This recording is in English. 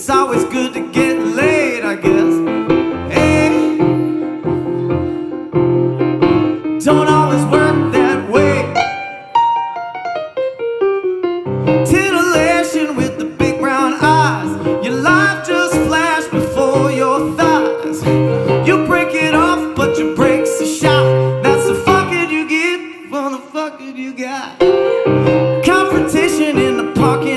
It's always good to get laid, I guess. Hey, don't always work that way. Titillation with the big brown eyes. Your life just flashed before your thighs. You break it off, but your breaks are shot. That's the fucking you get for the fucking you got. Confrontation in the parking